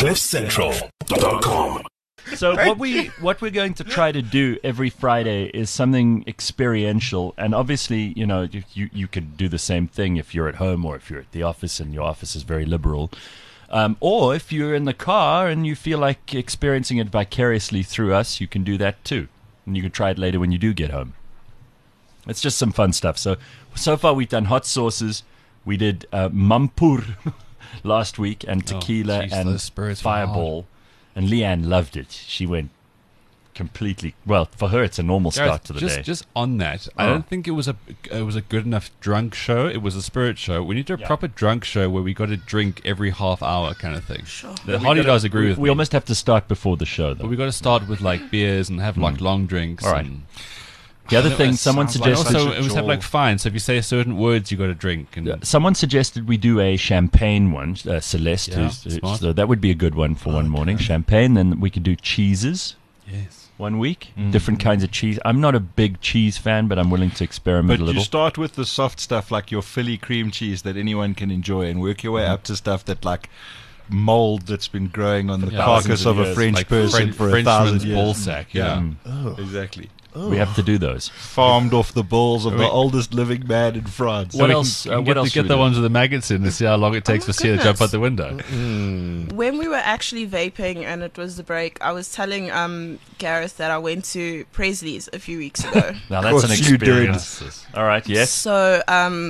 CliffCentral.com. So what we're going to try to do every Friday is something experiential, and obviously, you know, you could do the same thing if you're at home or if you're at the office and your office is very liberal, or if you're in the car and you feel like experiencing it vicariously through us, you can do that too, and you can try it later when you do get home. It's just some fun stuff. So far we've done hot sauces. We did mampur last week and tequila and fireball. And Leanne loved it. She went completely. Well, for her, it's a normal start to the day. Just on that, I don't think it was a good enough drunk show. It was a spirit show. We need a proper drunk show where we got to drink every half hour kind of thing. Sure. Hardy does agree with me. We almost have to start before the show, though. But we got to start with like beers and have like long drinks. All right. And The other thing, someone suggested. Also, it was have like fine. So if you say certain words, you got to drink. And someone suggested we do a champagne one. Celeste, so that would be a good one for one morning. Champagne. Then we could do cheeses. Yes. 1 week, different kinds of cheese. I'm not a big cheese fan, but I'm willing to experiment a little. But you start with the soft stuff like your Philly cream cheese that anyone can enjoy, and work your way up to stuff that like mold that's been growing on the carcass of a French person for 1,000 years. Ball sack. Exactly. We have to do those. Farmed off the balls of the oldest living man in France. What else? What else? Get the ones with the maggots in and see how long it takes for Sia to jump out the window. When we were actually vaping and it was the break, I was telling Gareth that I went to Presley's a few weeks ago. Now that's an experience. All right, yes. So,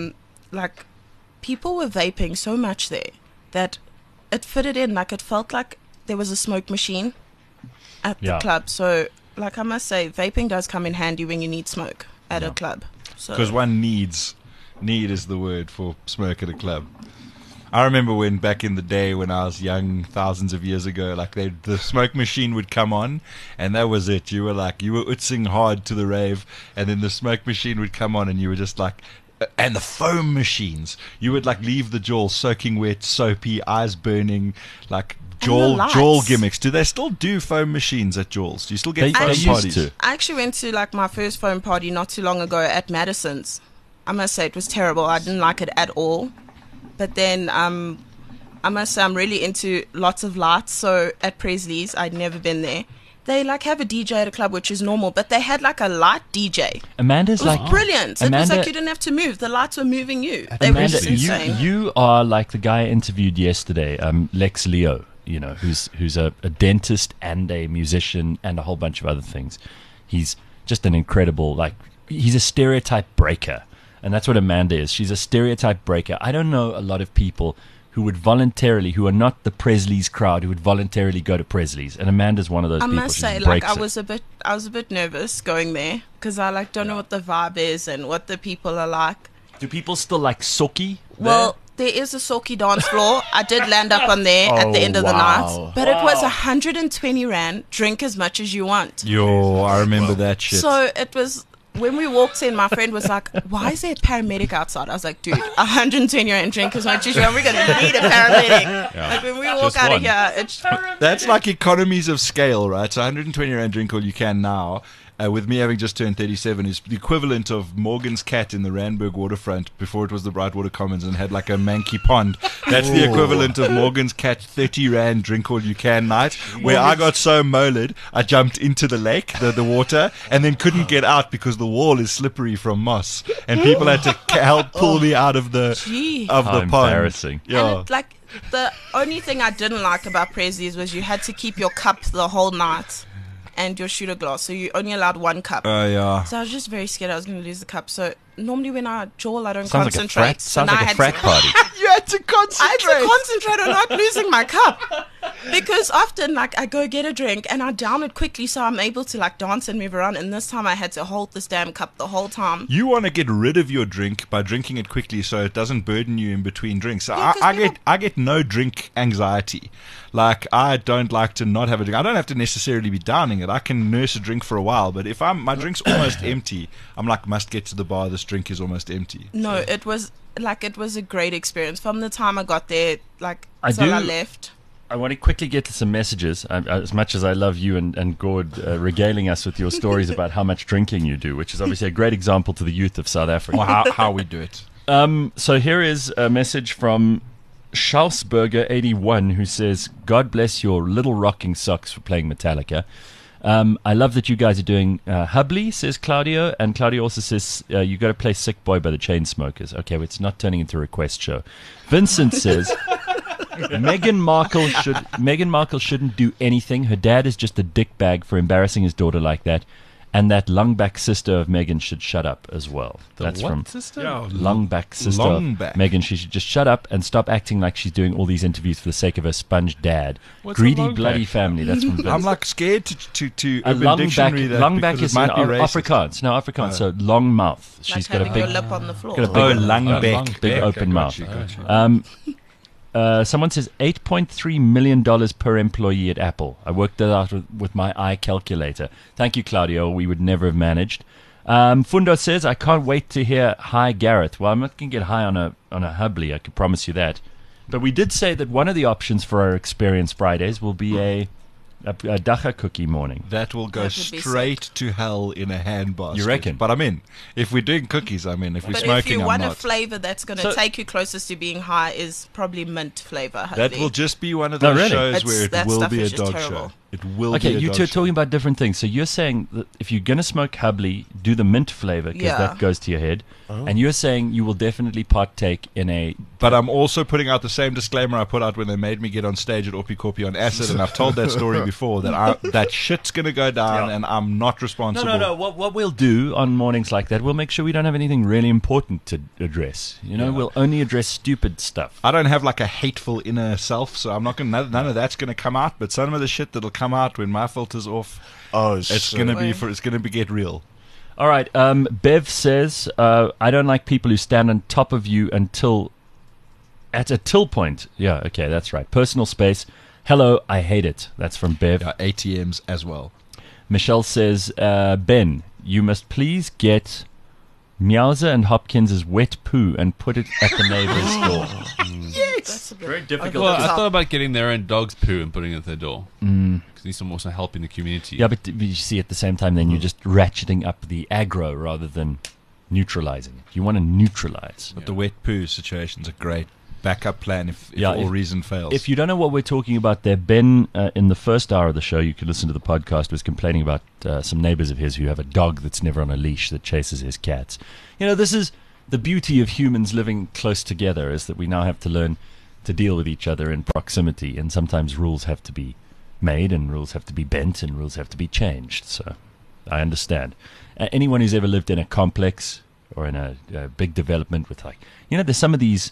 like, people were vaping so much there that it fitted in. Like, it felt like there was a smoke machine at the club. So, like, I must say, vaping does come in handy when you need smoke at a club. Because one need is the word for smoke at a club. I remember when back in the day when I was young, thousands of years ago, like the smoke machine would come on, and that was it. You were utzing hard to the rave, and then the smoke machine would come on, and you were just like. And the foam machines, you would like leave the jaw soaking wet, soapy, eyes burning, like jaw gimmicks. Do they still do foam machines at Jawls? Do you still get foam parties? I actually went to like my first foam party not too long ago at Madison's. I must say it was terrible. I didn't like it at all. But then I must say I'm really into lots of lights. So at Presley's, I'd never been there. They like have a DJ at a club, which is normal, but they had like a light DJ. Amanda's it was like brilliant. It was like you didn't have to move; the lights were moving you. They were just insane. You are like the guy I interviewed yesterday, Lex Leo. You know, who's a dentist and a musician and a whole bunch of other things. He's just an incredible, like, he's a stereotype breaker, and that's what Amanda is. She's a stereotype breaker. I don't know a lot of people who are not the Presley's crowd, who would voluntarily go to Presley's, and Amanda's one of those people. I must say, like, I was a bit nervous going there because I like don't know what the vibe is and what the people are like. Do people still like socky? Well, there is a socky dance floor. I did land up on there at the end of the night, but it was 120 rand. Drink as much as you want. I remember that shit. So it was. When we walked in, my friend was like, why is there a paramedic outside? I was like, dude, 120 rand drink as much as you want. We're going to need a paramedic. Like, when we walk out of here, it's... That's like economies of scale, right? So 120 rand drink all you can now, with me having just turned 37, is the equivalent of Morgan's Cat in the Randburg waterfront before it was the Brightwater Commons and had like a manky pond. That's the equivalent of Morgan's Cat 30 rand drink all you can night, where I got so moled, I jumped into the lake, the water, and then couldn't get out because the wall is slippery from moss, and people had to help pull me out of the pond. Embarrassing. Yeah. And like, the only thing I didn't like about Presley's was you had to keep your cup the whole night. And your shooter glass, so you only allowed one cup. So I was just very scared I was going to lose the cup. So normally when I jaw, I don't concentrate. Sounds like a frat party. You had to concentrate. I had to concentrate on not losing my cup. Because often, like, I go get a drink and I down it quickly so I'm able to, like, dance and move around. And this time I had to hold this damn cup the whole time. You want to get rid of your drink by drinking it quickly so it doesn't burden you in between drinks. So I get no drink anxiety. Like, I don't like to not have a drink. I don't have to necessarily be downing it. I can nurse a drink for a while. But if my drink's almost empty, I'm like, must get to the bar. This drink is almost empty. No, it was a great experience. From the time I got there, like, I left. I want to quickly get to some messages. As much as I love you and Gord regaling us with your stories about how much drinking you do, which is obviously a great example to the youth of South Africa. Or how we do it. So here is a message from Schausberger81, who says, God bless your little rocking socks for playing Metallica. I love that you guys are doing Hubley, says Claudio. And Claudio also says, you got to play Sick Boy by the Chainsmokers. Okay, well, it's not turning into a request show. Vincent says, Meghan Markle shouldn't do anything. Her dad is just a dickbag for embarrassing his daughter like that. And that Longback sister of Meghan should shut up as well. That's from sister? Yeah, Longback sister of Meghan. She should just shut up and stop acting like she's doing all these interviews for the sake of her sponge dad. What's Greedy bloody family. That's from Vince. I'm like scared to a dictionary that Longback is in racist. Afrikaans. No, Afrikaans. So long mouth. She's like got a big your lip on the floor. got a big, Langbeck. big Okay, open mouth. gotcha. Someone says $8.3 million per employee at Apple. I worked that out with my eye calculator. Thank you, Claudio. We would never have managed. Fundo says, I can't wait to hear Hi Gareth. Well, I'm not going to get high on a Hubley, I can promise you that. But we did say that one of the options for our Experience Fridays will be a dacha cookie morning. That will go straight to hell in a handbasket. You reckon? But I'm in. If we're doing cookies, I'm in. If we're But smoking, if you I'm want not. a flavor that's going to take you closest to being high, is probably mint flavor. That will just be one of No, those really? shows where That it will stuff be a is just dog terrible. show. It will be Okay, a you dog two are show. talking about different things. So you're saying that if you're going to smoke Hubley, do the mint flavor because Yeah. that goes to your head. And you're saying you will definitely partake in a... But I'm also putting out the same disclaimer I put out when they made me get on stage at Orpi Corpi on acid, and I've told that story before, that shit's going to go down, and I'm not responsible. No. What we'll do on mornings like that, we'll make sure we don't have anything really important to address. You know, we'll only address stupid stuff. I don't have like a hateful inner self, so I'm not going. None of that's going to come out. But some of the shit that'll come out when my filter's off, it's going to be get real. All right. Bev says, I don't like people who stand on top of you at a till point. Yeah, okay, that's right. Personal space. Hello, I hate it. That's from Bev. Yeah, ATMs as well. Michelle says, Ben, you must please get Meowser and Hopkins' wet poo and put it at the neighbor's door. That's a bit Very difficult. Well, I thought about getting their own dog's poo and putting it at their door. Because need some more help in the community. Yeah, but you see at the same time, then you're just ratcheting up the aggro rather than neutralizing it. You want to neutralize. But the wet poo situation's a great backup plan if all reason fails. If you don't know what we're talking about there, Ben, in the first hour of the show, you can listen to the podcast, was complaining about some neighbors of his who have a dog that's never on a leash that chases his cats. You know, this is the beauty of humans living close together, is that we now have to learn to deal with each other in proximity, and sometimes rules have to be made and rules have to be bent and rules have to be changed. So I understand. Anyone who's ever lived in a complex or in a big development with, like, you know, there's some of these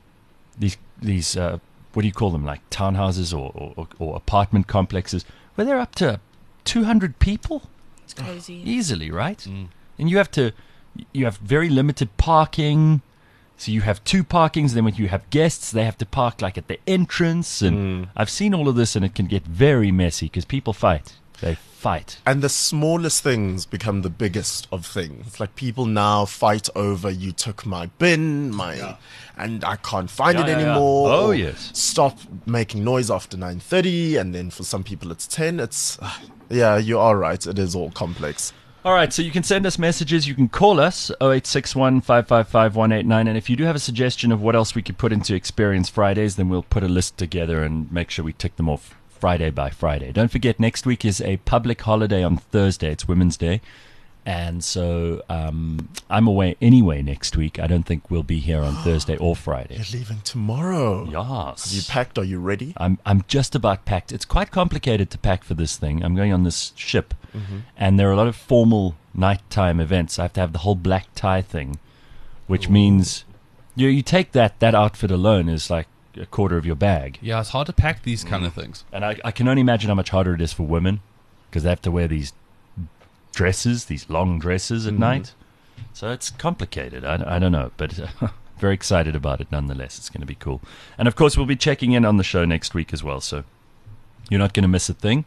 what do you call them, like townhouses or apartment complexes where they're up to 200 people. It's crazy. Easily, right? And you have very limited parking. So you have two parkings, then when you have guests, they have to park like at the entrance. And I've seen all of this, and it can get very messy because people fight. They fight. And the smallest things become the biggest of things. Like, people now fight over, you took my bin, and I can't find it anymore. Oh, or yes. Stop making noise after 9:30, and then for some people it's 10. It's, yeah, you are right. It is all complex. All right, so you can send us messages. You can call us, 0861 555 189. And if you do have a suggestion of what else we could put into Experience Fridays, then we'll put a list together and make sure we tick them off Friday by Friday. Don't forget, next week is a public holiday on Thursday. It's Women's Day. And so I'm away anyway next week. I don't think we'll be here on Thursday or Friday. You're leaving tomorrow. Yes. Have you packed? Are you ready? I'm just about packed. It's quite complicated to pack for this thing. I'm going on this ship, and there are a lot of formal nighttime events. I have to have the whole black tie thing, which means you take that outfit alone is like a quarter of your bag. Yeah, it's hard to pack these kind of things. And I can only imagine how much harder it is for women because they have to wear these dresses, these long dresses at night. So it's complicated. I don't know, but very excited about it nonetheless. It's going to be cool. And of course, we'll be checking in on the show next week as well, so you're not going to miss a thing.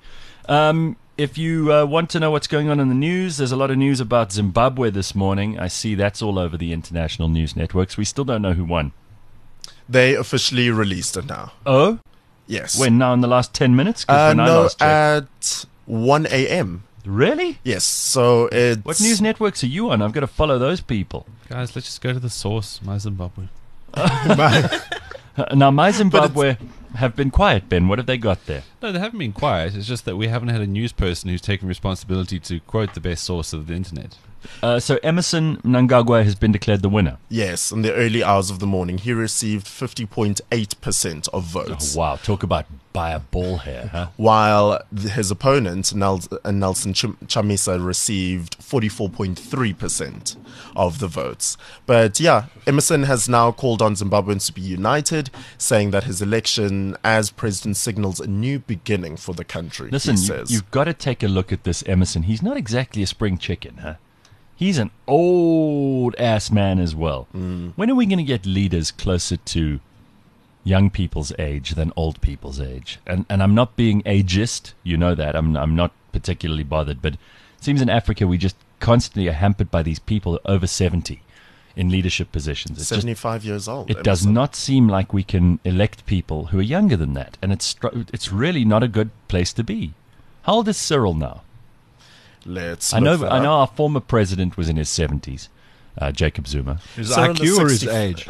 If you want to know what's going on in the news, there's a lot of news about Zimbabwe this morning. I see that's all over the international news networks. We still don't know who won. They officially released it now. Oh? Yes. When, now in the last 10 minutes? 'Cause when I no, last checked. at 1 a.m. Really? Yes, so it's... What news networks are you on? I've got to follow those people. Guys, let's just go to the source, my Zimbabwe. Now, my Zimbabwe have been quiet, Ben. What have they got there? No, they haven't been quiet. It's just that we haven't had a news person who's taken responsibility to quote the best source of the internet. So Emerson Mnangagwa has been declared the winner. Yes, in the early hours of the morning, he received 50.8% of votes. Oh, wow, talk about by a ball hair, huh? While his opponent, Nelson Chamisa, received 44.3% of the votes. But yeah, Emerson has now called on Zimbabweans to be united, saying that his election as president signals a new beginning for the country. Listen, he says. you've got to take a look at this Emerson. He's not exactly a spring chicken, huh? He's an old-ass man as well. When are we going to get leaders closer to young people's age than old people's age? And I'm not being ageist, you know that. I'm not particularly bothered. But it seems in Africa we just constantly are hampered by these people over 70 in leadership positions. It's 75 years old. It does not seem like we can elect people who are younger than that. And it's really not a good place to be. How old is Cyril now? I know our former president was in his 70s, Jacob Zuma. His Cyril IQ is or his 60. age?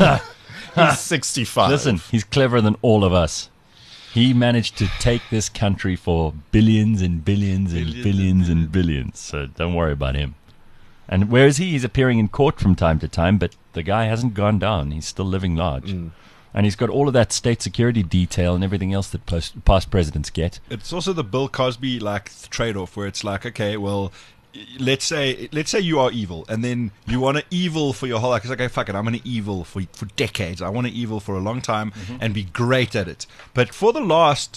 He's 65. Listen, he's cleverer than all of us. He managed to take this country for billions and billions and billions and billions. So don't worry about him. And where is he? He's appearing in court from time to time, but the guy hasn't gone down. He's still living large. And he's got all of that state security detail and everything else that past presidents get. It's also the Bill Cosby trade-off where it's like, okay, well, let's say you are evil, and then you want to evil for your whole life. It's like, okay, fuck it, I'm going to evil for decades. I want to evil for a long time and be great at it. But for the last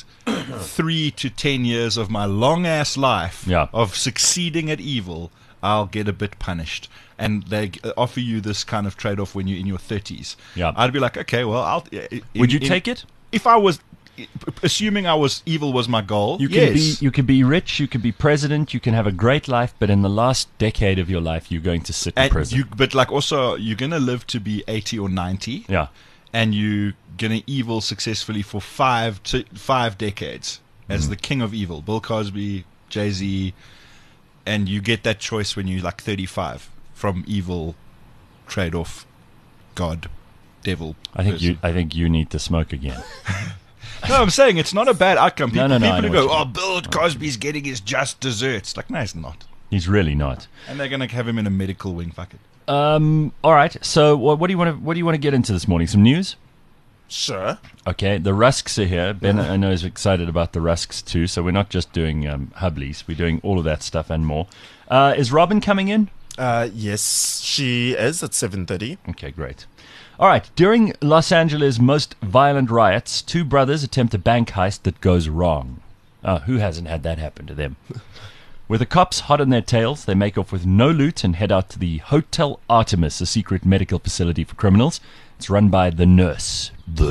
3 to 10 years of my long-ass life of succeeding at evil, I'll get a bit punished. And they offer you this kind of trade-off when you're in your 30s. Yeah. I'd be like, okay, well, Would you take it? If I was, assuming evil was my goal, yes. You can be rich, you can be president, you can have a great life, but in the last decade of your life, you're going to sit in prison. But like also, you're going to live to be 80 or 90. Yeah. And you're going to evil successfully for 5 decades as the king of evil. Bill Cosby, Jay-Z, and you get that choice when you're like 35 from evil, trade-off, God, devil. I think you need to smoke again. No, I'm saying it's not a bad outcome. People who go, oh, Bill Cosby's getting his just desserts. Like, no, he's not. He's really not. And they're going to have him in a medical wing. Fuck it. All right. So, what do you want to get into this morning? Some news? Sure. Okay. The Rusks are here. Ben, I know, is excited about the Rusks too. So we're not just doing Hubblies. We're doing all of that stuff and more. Is Robin coming in? Yes, she is at 7:30. Okay, great. All right. During Los Angeles' most violent riots, 2 brothers attempt a bank heist that goes wrong. Who hasn't had that happen to them? With the cops hot on their tails, they make off with no loot and head out to the Hotel Artemis, a secret medical facility for criminals. It's run by the nurse,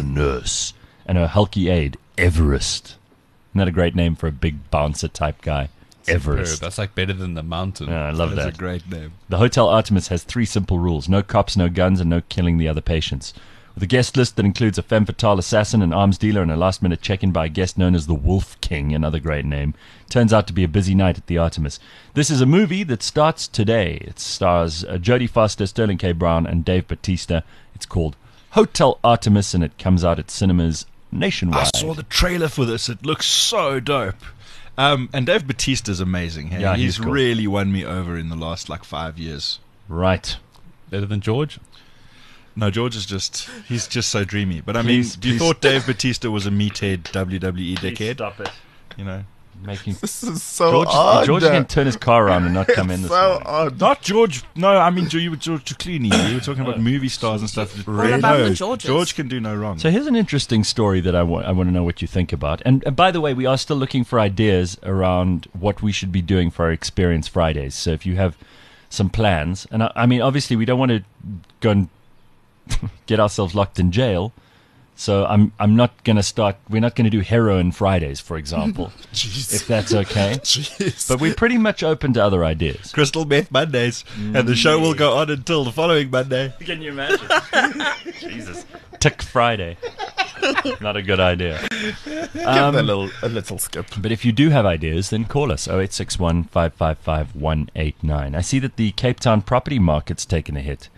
and her hulky aide, Everest. Isn't that a great name for a big bouncer type guy? Everest. That's like better than the mountain. Yeah, I love that. That's a great name. The Hotel Artemis has 3 simple rules. No cops, no guns, and no killing the other patients. With a guest list that includes a femme fatale assassin, an arms dealer, and a last-minute check-in by a guest known as the Wolf King, another great name. Turns out to be a busy night at the Artemis. This is a movie that starts today. It stars Jodie Foster, Sterling K. Brown, and Dave Bautista. It's called Hotel Artemis, and it comes out at cinemas nationwide. I saw the trailer for this. It looks so dope. And Dave Bautista's amazing. Hey? Yeah, he's cool. really won me over in the last 5 years. Right. Better than George? No, George is he's just so dreamy. But I mean, you thought Dave Bautista was a meathead WWE dickhead? Stop it. You know? This is so odd. George can turn his car around and not come in this so morning. odd. Not George. No, I mean, you were George Clooney. You were talking about movie stars and stuff. What about the Georges? George can do no wrong. So here's an interesting story that I want to know what you think about. And by the way, we are still looking for ideas around what we should be doing for our Experience Fridays. So if you have some plans, and I mean, obviously we don't want to go and get ourselves locked in jail. So I'm not going to start. We're not going to do heroin Fridays, for example, if that's okay. Jeez. But we're pretty much open to other ideas. Crystal Meth Mondays. And the show will go on until the following Monday. Can you imagine? Jesus. Tick Friday. Not a good idea. Give that a little skip. But if you do have ideas, then call us 0861 555 189. I see that the Cape Town property market's taken a hit.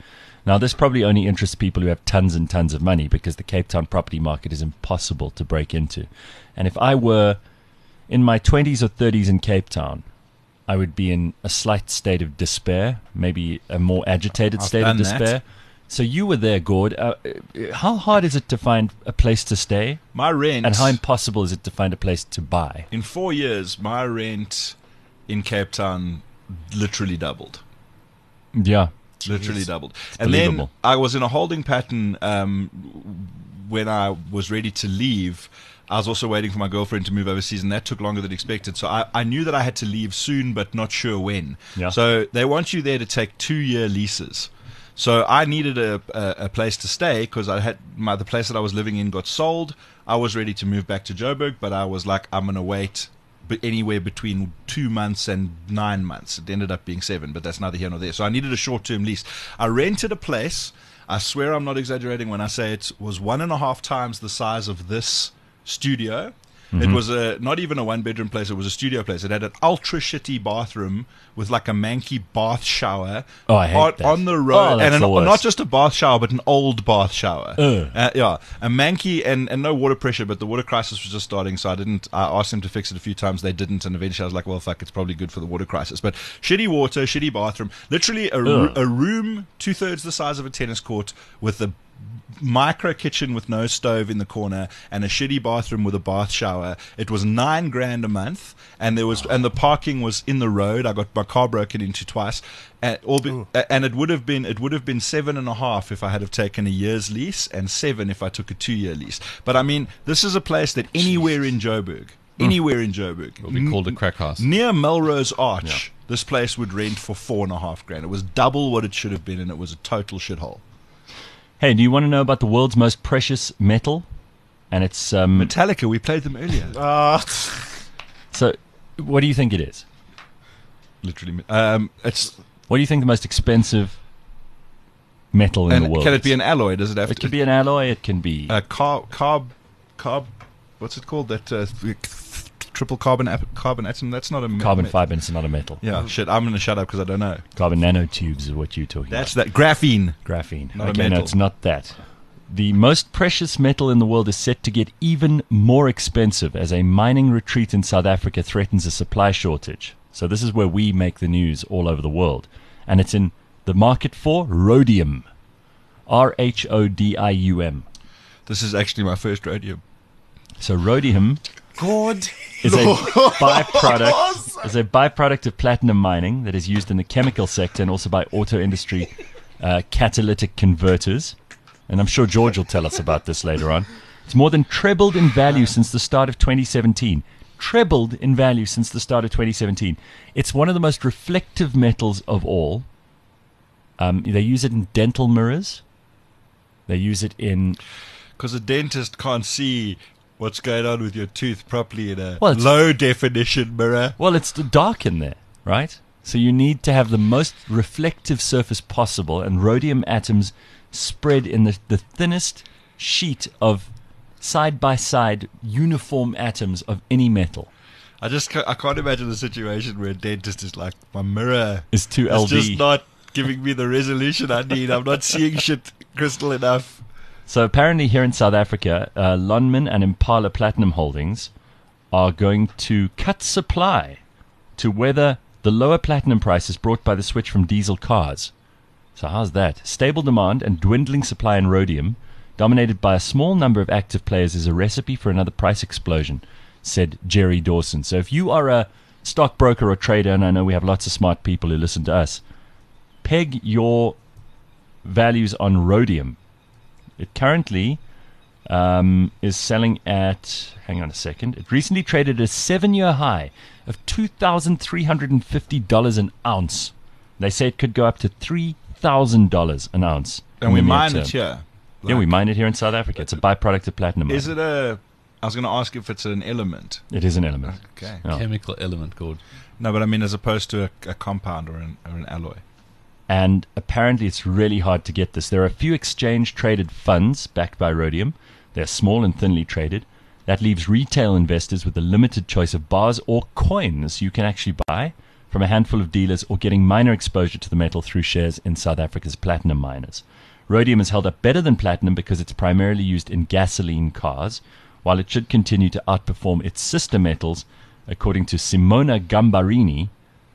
Now, this probably only interests people who have tons and tons of money because the Cape Town property market is impossible to break into. And if I were in my 20s or 30s in Cape Town, I would be in a slight state of despair, maybe a more agitated I've state of done despair. that. So you were there, Gord. How hard is it to find a place to stay? My rent, And how impossible is it to find a place to buy? in 4 years, my rent in Cape Town literally doubled. Yeah. Literally doubled. And then believable. I was in a holding pattern when I was ready to leave. I was also waiting for my girlfriend to move overseas, and that took longer than expected. So I knew that I had to leave soon, but not sure when. Yeah. So they want you there to take 2-year leases. So I needed a place to stay because I had the place that I was living in got sold. I was ready to move back to Joburg, but I was like, I'm going to wait anywhere between 2 months and 9 months. It ended up being 7, but that's neither here nor there. So I needed a short-term lease. I rented a place. I swear I'm not exaggerating when I say it was 1.5 times the size of this studio. It was not even a 1-bedroom place. It was a studio place. It had an ultra shitty bathroom with like a manky bath shower Oh, I hate that. on the road, Oh, that's and the worst. not just a bath shower, but an old bath shower. Ugh. Yeah, a manky and no water pressure, but the water crisis was just starting, so I asked them to fix it a few times. They didn't, and eventually I was like, well, fuck, it's probably good for the water crisis. But shitty water, shitty bathroom, literally a room 2/3 the size of a tennis court with a micro kitchen with no stove in the corner and a shitty bathroom with a bath shower. It was $9,000 a month, and the parking was in the road. I got my car broken into twice, and it would have been 7.5 if I had have taken a year's lease, and 7 if I took a 2-year lease. But I mean, this is a place that anywhere in Joburg, Will be called a crack house. near Melrose Arch, this place would rent for $4,500. It was double what it should have been, and it was a total shithole. Hey, do you want to know about the world's most precious metal? And it's Metallica, we played them earlier. so. What do you think it is? Literally, it's What do you think the most expensive metal in the world? can it be is? an alloy? Does it have It to could be an alloy. It can be. carb? What's it called? That triple carbon atom. That's not a carbon metal. fiber, and it's not a metal. Yeah, shit. I'm gonna shut up because I don't know. Carbon nanotubes is what you're talking That's about. that graphene. Graphene. Not a Okay, no, metal. it's not that. The most precious metal in the world is set to get even more expensive as a mining retreat in South Africa threatens a supply shortage. So this is where we make the news all over the world. And it's in the market for rhodium. RHODIUM. This is actually my first rhodium. So rhodium God. is a byproduct of platinum mining that is used in the chemical sector and also by auto industry catalytic converters. And I'm sure George will tell us about this later on. It's more than trebled in value since the start of 2017. Trebled in value since the start of 2017. It's one of the most reflective metals of all. They use it in dental mirrors. They use it in... Because a dentist can't see what's going on with your tooth properly in a Well, it's- low definition mirror. Well, it's dark in there, right? So you need to have the most reflective surface possible, and rhodium atoms spread in the thinnest sheet of side-by-side uniform atoms of any metal. I can't imagine a situation where a dentist is like, my mirror Is 2 is LD. just not giving me the resolution I need. I'm not seeing shit crystal enough. So apparently here in South Africa, Lonmin and Impala Platinum Holdings are going to cut supply to weather the lower platinum prices brought by the switch from diesel cars. So how's that? Stable demand and dwindling supply in rhodium, dominated by a small number of active players, is a recipe for another price explosion, said Jerry Dawson. So if you are a stockbroker or trader, and I know we have lots of smart people who listen to us, peg your values on rhodium. It currently is selling at, hang on a second, it recently traded a 7-year high of $2,350 an ounce. They say it could go up to $3,000 an ounce. And in we the near mine term. it here. Yeah, we mine it here in South Africa. It's a byproduct of platinum Is mining. it I was going to ask if it's an element. It is an element. Okay. Yeah. Chemical element called. No, but I mean as opposed to a compound or an alloy. And apparently it's really hard to get this. There are a few exchange-traded funds backed by rhodium. They're small and thinly traded. That leaves retail investors with a limited choice of bars or coins you can actually buy from a handful of dealers or getting minor exposure to the metal through shares in South Africa's platinum miners. Rhodium has held up better than platinum because it's primarily used in gasoline cars, while it should continue to outperform its sister metals, according to Simona Gambarini.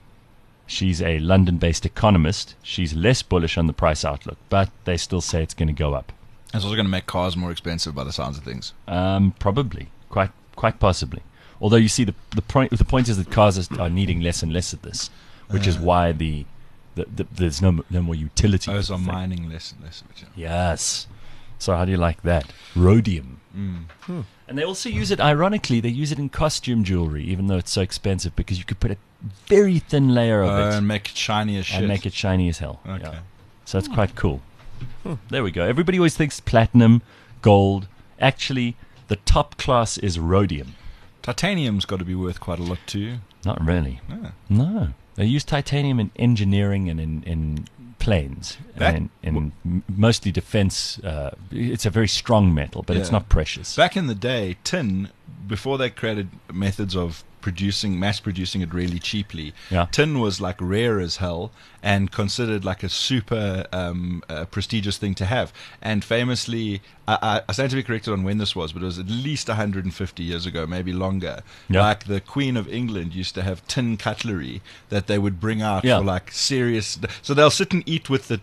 She's a London-based economist. She's less bullish on the price outlook, but they still say it's going to go up. It's also going to make cars more expensive by the sounds of things. Probably, quite possibly. Although you see, the point is that cars are needing less and less of this, which is why there's no more utility. Those are mining less and less of it. Yes. So how do you like that? Rhodium. And they also use it, ironically, they use it in costume jewelry, even though it's so expensive, because you could put a very thin layer of it. And make it shiny as shit. And make it shiny as hell. Okay. Yeah. So it's quite cool. There we go. Everybody always thinks platinum, gold. Actually, the top class is rhodium. Titanium's got to be worth quite a lot too. Not really. Yeah. No. They use titanium in engineering and in planes. And in mostly defense. It's a very strong metal, but it's not precious. Back in the day, tin, before they created methods of mass producing it really cheaply, tin was like rare as hell and considered like a super prestigious thing to have. And famously, I stand to be corrected on when this was, but it was at least 150 years ago, maybe longer. Like the Queen of England used to have tin cutlery that they would bring out for like serious. So they'll sit and eat with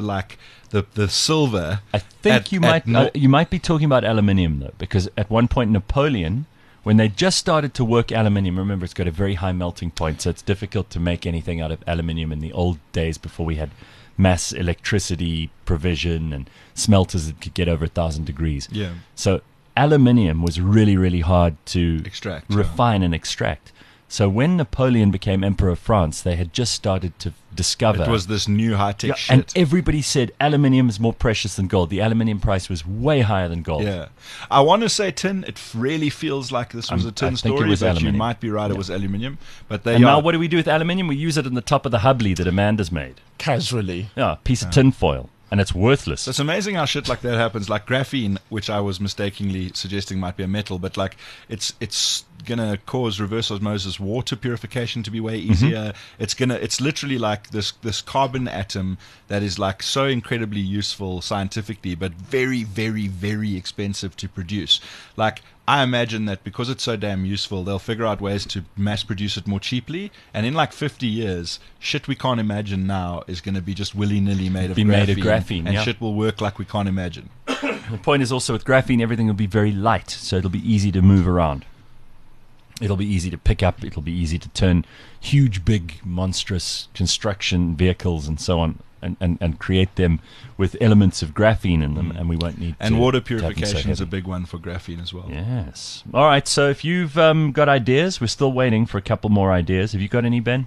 the silver. I think you might be talking about aluminium though, because at one point Napoleon, when they just started to work aluminium, remember it's got a very high melting point, so it's difficult to make anything out of aluminium in the old days before we had mass electricity provision and smelters that could get over 1,000 degrees. Yeah. So aluminium was really, really hard to refine and extract. So when Napoleon became Emperor of France, they had just started to discover. It was this new high-tech shit. And everybody said aluminium is more precious than gold. The aluminium price was way higher than gold. Yeah. I want to say tin. It really feels like this was a tin story, but aluminium. You might be right, it was aluminium. But now what do we do with aluminium? We use it in the top of the Hubley that Amanda's made. Casually. Yeah, a piece of tin foil. And it's worthless. It's amazing how shit like that happens. Like graphene, which I was mistakenly suggesting might be a metal, but like it's gonna cause reverse osmosis water purification to be way easier. It's literally like this carbon atom that is like so incredibly useful scientifically, but very, very, very expensive to produce. Like I imagine that because it's so damn useful, they'll figure out ways to mass produce it more cheaply. And in like 50 years, shit we can't imagine now is going to be just willy-nilly made of graphene. And shit will work like we can't imagine. The point is also with graphene, everything will be very light, so it'll be easy to move around. It'll be easy to pick up. It'll be easy to turn huge, big, monstrous construction vehicles and so on and create them with elements of graphene in them, and we won't need and water purification is a big one for graphene as well. Yes. All right, so if you've got ideas, we're still waiting for a couple more ideas. Have you got any, Ben?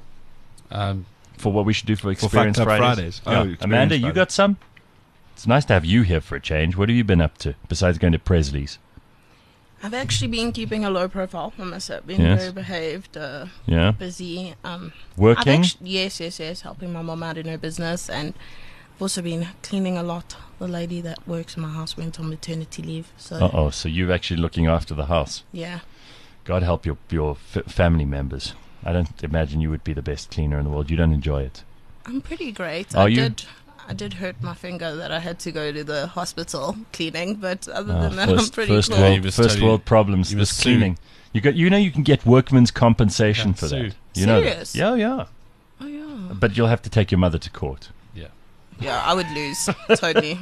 For what we should do for Experience Fridays? Oh, Amanda, you got some? It's nice to have you here for a change. What have you been up to, besides going to Presley's? I've actually been keeping a low profile, I must say. Been very behaved, busy. Working? Yes, helping my mom out in her business. And I've also been cleaning a lot. The lady that works in my house went on maternity leave. So so you're actually looking after the house. Yeah. God help your family members. I don't imagine you would be the best cleaner in the world. You don't enjoy it. I'm pretty great. I did hurt my finger that I had to go to the hospital cleaning, but other than that, I'm pretty cool. First world problems. This cleaning. You can get workman's compensation for that. You know that? Serious? Yeah. Oh yeah. But you'll have to take your mother to court. Yeah, I would lose totally.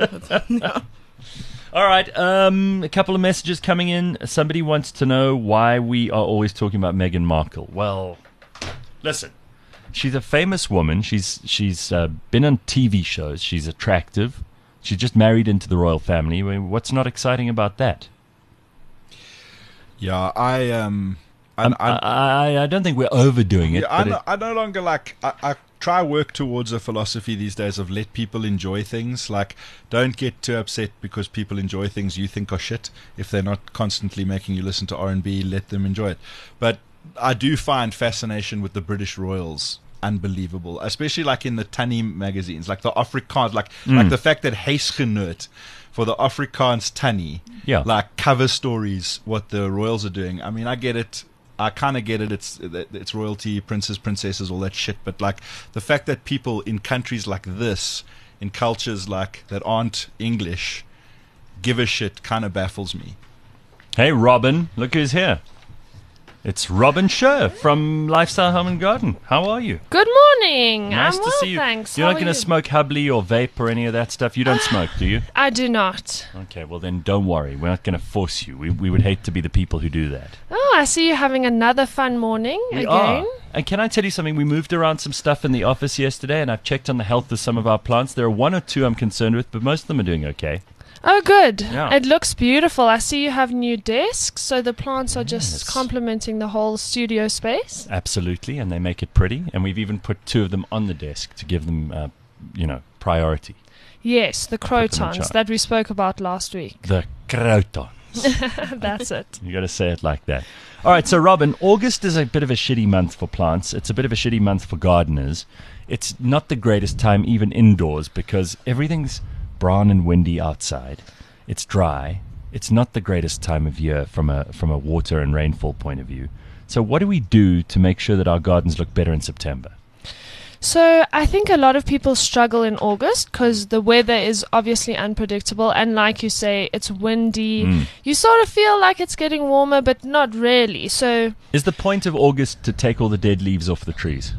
All right, a couple of messages coming in. Somebody wants to know why we are always talking about Meghan Markle. Well, listen. She's a famous woman. She's been on TV shows. She's attractive. She's just married into the royal family. What's not exciting about that? Yeah, I don't think we're overdoing it. Yeah, I no longer like. I try work towards a philosophy these days of let people enjoy things. Like, don't get too upset because people enjoy things you think are shit. If they're not constantly making you listen to R&B, let them enjoy it. But I do find fascination with the British royals unbelievable, especially like in the Tannie magazines, like the Afrikaans, like the fact that Huisgenoot for the Afrikaans Tannie, like cover stories what the royals are doing. I mean, I get it. I kind of get it. It's royalty, princes, princesses, all that shit. But like the fact that people in countries like this, in cultures like that aren't English, give a shit kind of baffles me. Hey, Robin, look who's here. It's Robin Scher from Lifestyle Home and Garden. How are you? Good morning. Nice I'm to well, see you. thanks. You're How not are going to you? smoke hubbly or vape or any of that stuff. You don't smoke, do you? I do not. Okay, well then don't worry. We're not going to force you. We would hate to be the people who do that. Oh, I see you having another fun morning We again. are. And can I tell you something? We moved around some stuff in the office yesterday, and I've checked on the health of some of our plants. There are one or two I'm concerned with, but most of them are doing okay. Oh, good. Yeah. It looks beautiful. I see you have new desks, so the plants are Yes. just complementing the whole studio space. Absolutely, and they make it pretty. And we've even put two of them on the desk to give them, priority. Yes, the them in crotons charge. that we spoke about last week. The croton. That's it. You got to say it like that. All right, so Robin, August is a bit of a shitty month for plants. It's a bit of a shitty month for gardeners. It's not the greatest time even indoors because everything's brown and windy outside. It's dry. It's not the greatest time of year from a water and rainfall point of view. So what do we do to make sure that our gardens look better in September? So I think a lot of people struggle in August because the weather is obviously unpredictable, and like you say, it's windy. You sort of feel like it's getting warmer, but not really. So Is the point of August to take all the dead leaves off the trees?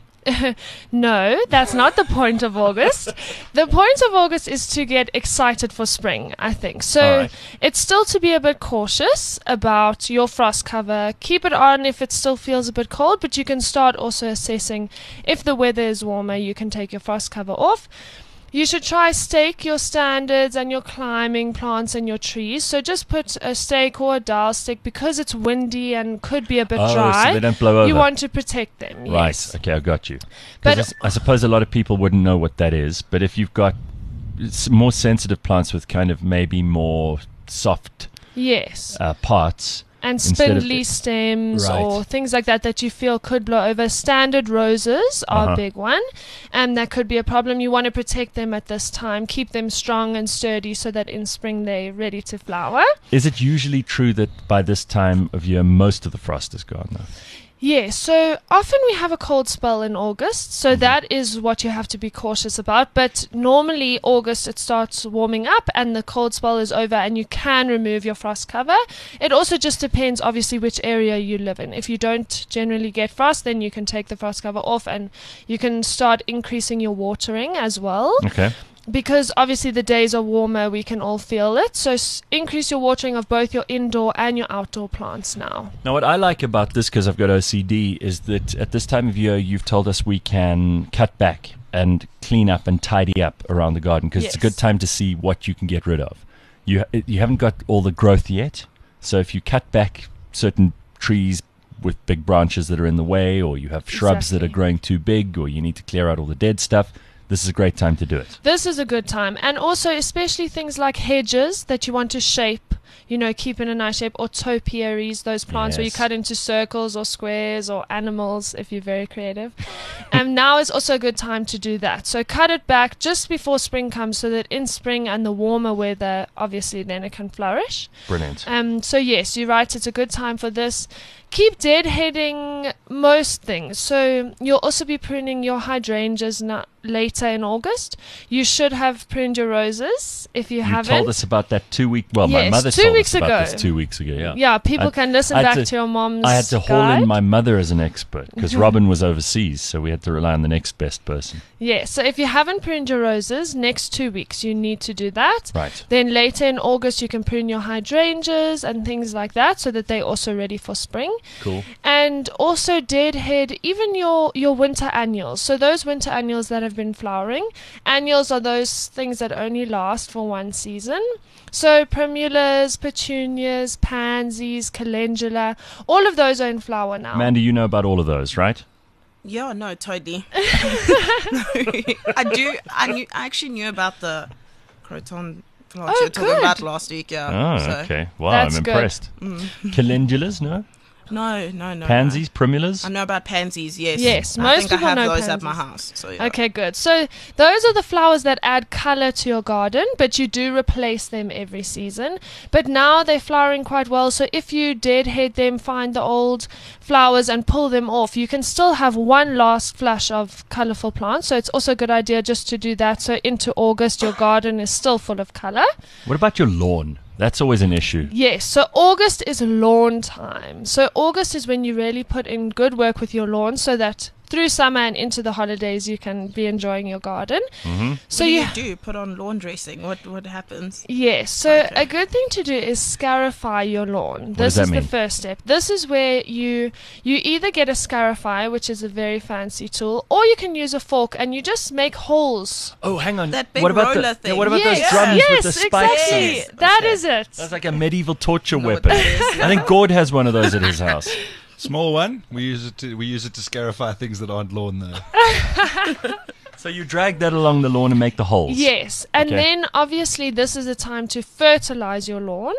no, that's not the point of August. The point of August is to get excited for spring, I think. So All right. it's still to be a bit cautious about your frost cover. Keep it on if it still feels a bit cold, but you can start also assessing if the weather is warmer, you can take your frost cover off. You should try stake your standards and your climbing plants and your trees. So just put a stake or a dowel stick because it's windy and could be a bit dry. So they don't blow over. You want to protect them. Right. Yes. Okay, I got you. But- Because I suppose a lot of people wouldn't know what that is. But if you've got more sensitive plants with kind of maybe more soft Yes. parts, And instead of spindly stems Right. or things like that you feel could blow over. Standard roses are Uh-huh. a big one, and that could be a problem. You want to protect them at this time, keep them strong and sturdy so that in spring they're ready to flower. is it usually true that by this time of year most of the frost is gone though? Yes, so often we have a cold spell in August, so that is what you have to be cautious about. But normally August it starts warming up and the cold spell is over and you can remove your frost cover. It also just depends obviously which area you live in. If you don't generally get frost, then you can take the frost cover off and you can start increasing your watering as well. Okay. Because obviously the days are warmer, we can all feel it. So increase your watering of both your indoor and your outdoor plants now. Now, what I like about this, because I've got OCD, is that at this time of year, you've told us we can cut back and clean up and tidy up around the garden because it's a Yes. good time to see what you can get rid of. You haven't got all the growth yet, so if you cut back certain trees with big branches that are in the way, or you have shrubs that are Exactly. growing too big, or you need to clear out all the dead stuff, this is a great time to do it. This is a good time. And also, especially things like hedges that you want to shape, keep in a nice shape, or topiaries, those plants where you Yes. cut into circles or squares or animals if you're very creative. And now is also a good time to do that. So cut it back just before spring comes so that in spring and the warmer weather, obviously then it can flourish. Brilliant. So yes, you're right. It's a good time for this. Keep deadheading most things. So you'll also be pruning your hydrangeas later in August. You should have pruned your roses if you, You haven't. told us about that 2 week. Well, my Yes, mother 2 told weeks us about this ago. 2 weeks ago. Yeah. Yeah, people I- can listen I had back to- to your mom's I had to haul guide. in my mother as an expert because Robin was overseas, so we had to rely on the next best person. Yeah, so if you haven't pruned your roses, next 2 weeks you need to do that. Right. Then later in August you can prune your hydrangeas and things like that so that they're also ready for spring. Cool. And also deadhead even your winter annuals. So those winter annuals that have been flowering. Annuals are those things that only last for one season. So primulas, petunias, pansies, calendula, all of those are in flower now. Amanda, you know about all of those, right? Yeah, no, totally. I actually knew about the croton plants you were talking good. about last week. Yeah. Oh, so. okay. Wow, That's I'm good. impressed. Calendulas, no? No. Pansies, primulas? I know about pansies, yes. Yes, I most think I people have know those at my pansies. house. So yeah. Okay, good. So those are the flowers that add color to your garden, but you do replace them every season. But now they're flowering quite well, so if you deadhead them, find the old flowers and pull them off, you can still have one last flush of colorful plants. So it's also a good idea just to do that. So into August, your garden is still full of color. What about your lawn? That's always an issue. Yes, so August is lawn time. So August is when you really put in good work with your lawn so that through summer and into the holidays you can be enjoying your garden. So What you do you do? Put on lawn dressing? What happens? Yes, so Okay. a good thing to do is scarify your lawn. does This that is mean? the first step. This is where you either get a scarifier, which is a very fancy tool, or you can use a fork and you just make holes. Oh, hang on. That big what about roller the, thing. What about yes, those drums yes, with the spikes? exactly. Yes. That Okay. is it. That's like a medieval torture Know what weapon. that is. I think Gord has one of those at his house. Small one. We use it to scarify things that aren't lawn though. So you drag that along the lawn and make the holes. Yes, and Okay. then obviously this is a time to fertilize your lawn,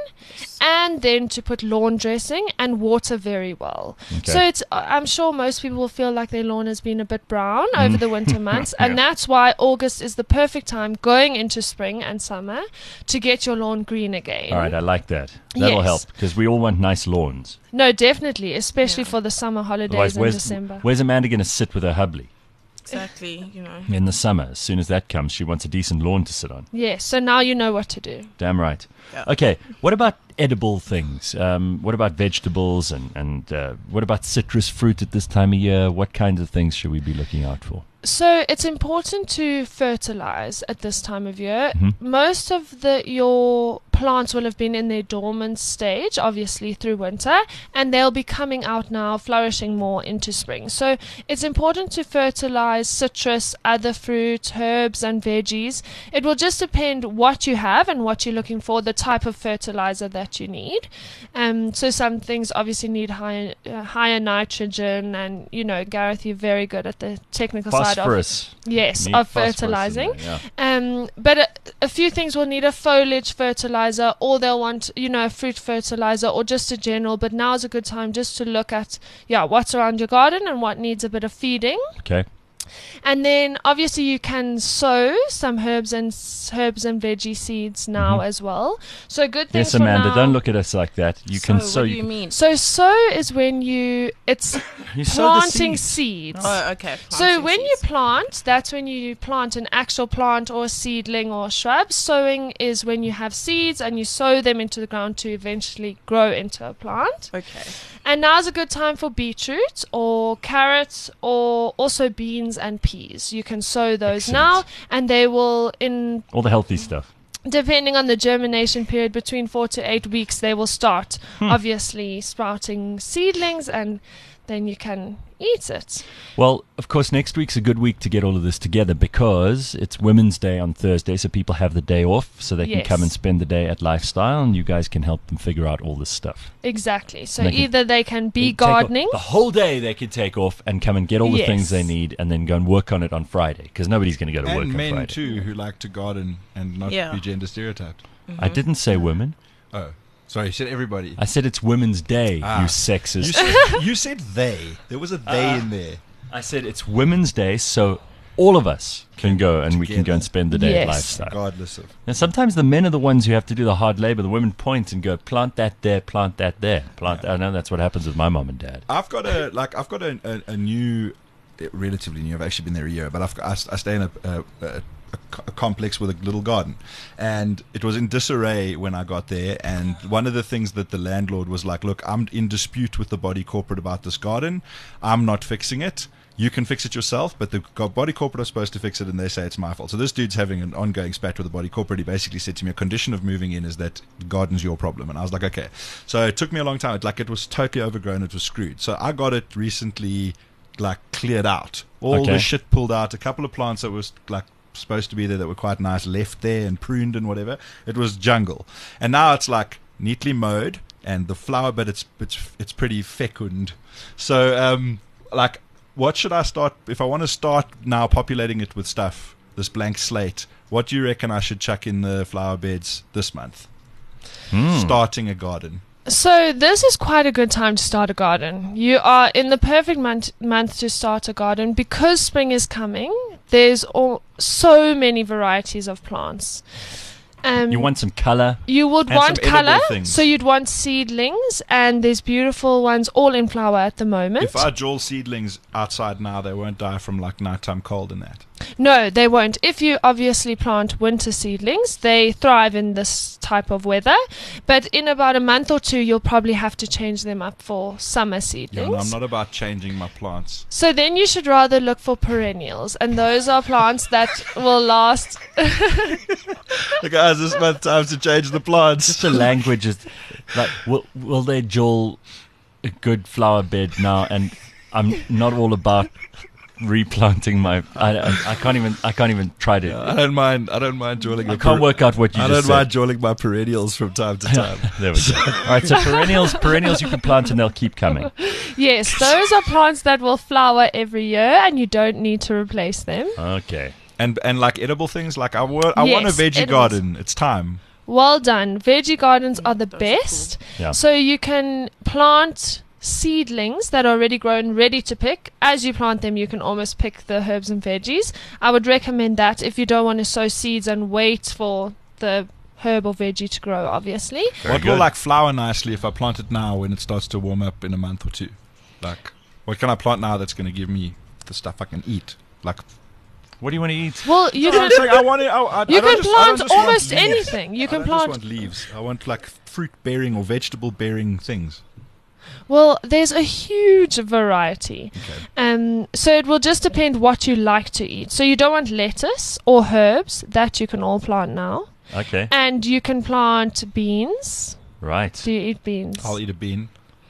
and then to put lawn dressing and water very well. Okay. So it's I'm sure most people will feel like their lawn has been a bit brown over the winter months, and Yeah. that's why August is the perfect time going into spring and summer to get your lawn green again. All right, I like that. That'll Yes. help because we all want nice lawns. No, definitely, especially Yeah. for the summer holidays Otherwise, in December. where's Amanda going to sit with her hubley Exactly, you know. in the summer? As soon as that comes, she wants a decent lawn to sit on. Yes, so now you know what to do. Damn right. Yeah. Okay, what about edible things? What about vegetables and what about citrus fruit at this time of year? What kinds of things should we be looking out for? So it's important to fertilize at this time of year. Mhm. Most of your plants will have been in their dormant stage, obviously through winter, and they'll be coming out now, flourishing more into spring. So it's important to fertilize citrus, other fruit, herbs, and veggies. It will just depend what you have and what you're looking for, the type of fertilizer that you need. So some things obviously need higher nitrogen, and Gareth, you're very good at the technical side Phosphorus. Yes, Need of phosphorus in fertilizing. there, yeah. But a few things will need a foliage fertilizer, or they'll want, a fruit fertilizer, or just a general. But now is a good time just to look at, what's around your garden and what needs a bit of feeding. Okay. And then obviously you can sow some herbs and veggie seeds now as well. So good things Yes, for Amanda, now. don't look at us like that. You can sow. What do you mean? So sow is when it's You sow the planting seeds. seeds. Oh, okay. So planting when you seeds. plant, that's when you plant an actual plant or a seedling or a shrub. Sowing is when you have seeds and you sow them into the ground to eventually grow into a plant. Okay. And now's a good time for beetroot or carrots or also beans and peas. You can sow those Excellent. now, and they will, All the healthy stuff. depending on the germination period, between 4 to 8 weeks, they will start obviously sprouting seedlings, and then you can eat it. Well, of course, next week's a good week to get all of this together because it's Women's Day on Thursday, so people have the day off, so they can Yes. come and spend the day at Lifestyle, and you guys can help them figure out all this stuff. Exactly. So They can- either they can They be take off- gardening. The whole day they could take off and come and get all the Yes. things they need and then go and work on it on Friday because nobody's going to go to work And on men Friday. too who like to garden and not Yeah. be gender stereotyped. I didn't say women. Oh, sorry, you said everybody. I said it's Women's Day, Ah. you sexist. You said they. There was a they in there. I said it's Women's Day, so all of us can go and we can go Together. and spend the day at Yes. Lifestyle. Regardless of. And sometimes the men are the ones who have to do the hard labor. The women point and go, plant that there, plant that there. I know that's what happens with my mom and dad. I've got a new, relatively new. I've actually been there a year, but I stay in a complex with a little garden, and it was in disarray when I got there. And one of the things that the landlord was like, "Look, I'm in dispute with the body corporate about this garden. I'm not fixing it. You can fix it yourself, but the body corporate are supposed to fix it, and they say it's my fault." So this dude's having an ongoing spat with the body corporate. He basically said to me, a condition of moving in is that the garden's your problem. And I was like, okay. So it took me a long time. It was totally overgrown. It was screwed. So I got it recently, cleared out. All Okay. the shit pulled out. A couple of plants that was supposed to be there that were quite nice left there and pruned and whatever. It was jungle. And now it's neatly mowed, and the flower bed it's pretty fecund. So what should I start if I want to start now populating it with stuff, this blank slate? What do you reckon I should chuck in the flower beds this month? Starting a garden. So this is quite a good time to start a garden. You are in the perfect month to start a garden because spring is coming. There's so many varieties of plants. You want some color. You would And want some edible color, things. so you'd want seedlings, and there's beautiful ones all in flower at the moment. If I draw seedlings outside now, they won't die from like nighttime cold and that. No, they won't. If you obviously plant winter seedlings, they thrive in this type of weather. But in about a month or two, you'll probably have to change them up for summer Yeah, seedlings. no, I'm not about changing my plants. So then you should rather look for perennials, and those are plants that will last. Guys, this month time to change the plants. Just the language is like, will they Joel a good flower bed now? And I'm not all about replanting my. I can't even try to. I don't mind drawing. I can't work out what you I just don't mind said. drawing my perennials from time to time. There we go. All right, so perennials you can plant and they'll keep coming. Yes, those are plants that will flower every year, and you don't need to replace them. Okay. And like edible things, like I want a Yes, veggie edibles. garden. It's time. Well done. Veggie gardens are the Those are best. Yeah. So you can plant seedlings that are already grown, ready to pick. As you plant them, you can almost pick the herbs and veggies. I would recommend that if you don't want to sow seeds and wait for the herb or veggie to grow, obviously. Very What will good. like flower nicely if I plant it now when it starts to warm up in a month or two? Like, what can I plant now that's going to give me the stuff I can eat? Like, What do you want to eat? Well, you No, can I'm saying I want it. I you don't can just- I don't plant just want almost leaves. anything. You I can don't plant. just want leaves. I want like fruit-bearing or vegetable-bearing things. Well, there's a huge variety. So it will just depend what you like to eat. So you don't want lettuce or herbs, that you can all plant now. Okay. And you can plant beans. Right. Do you eat beans? I'll eat a bean.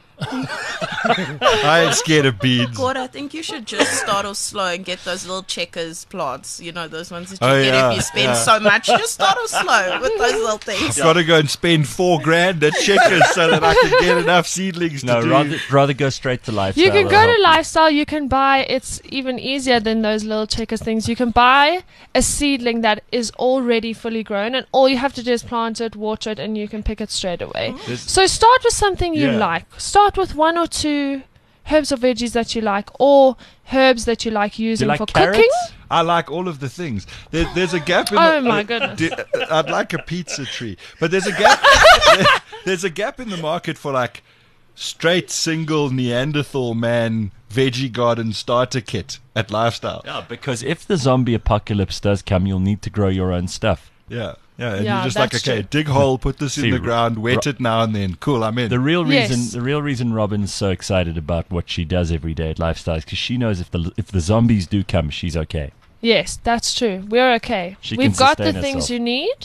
I ain't scared of beans. God, I think you should just start off slow and get those little checkers plants. You know, those ones that you Oh, get yeah, if you spend yeah. so much. Just start off slow with those little things. Got to go and spend $4,000 at Checkers so that I can get enough seedlings No, to do. rather go straight to lifestyle. You can That'll go help to you. Lifestyle, you can buy, it's even easier than those little checkers things. You can buy a seedling that is already fully grown, and all you have to do is plant it, water it, and you can pick it straight away. This- So start with something you Yeah. like. Start with one or two herbs or veggies that you like, or herbs that you like Do you using like for carrots? cooking. I like all of the things. There's a gap in Oh the, my goodness. I'd like a pizza tree. But there's a gap there's a gap in the market for like straight single Neanderthal man veggie garden starter kit at Lifestyle. Yeah, because if the zombie apocalypse does come, you'll need to grow your own stuff. Yeah. Yeah, and Yeah, you're just like, that's okay, true. dig hole, put this See, in the ground, wet it now and then. Cool, I'm in. The real Yes. reason Robin's so excited about what she does every day at Lifestyle is because she knows if the zombies do come, she's okay. Yes, that's true. We're okay. She can We've got the sustain things herself. you need,